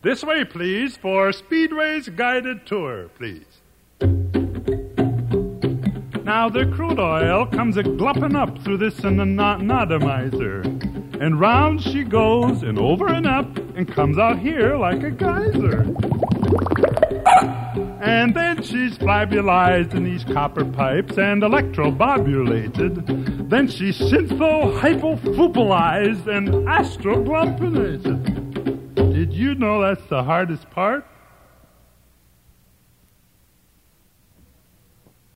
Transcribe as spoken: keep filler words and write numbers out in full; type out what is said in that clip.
This way, please, for Speedway's guided tour, please. Now, the crude oil comes a-glupping up through this anonymizer. And round she goes, and over and up, and comes out here like a geyser. And then she's flabulized in these copper pipes and electrobobulated. Then she's syntho-hypofoopalized and astroglumpinated. Did you know that's the hardest part?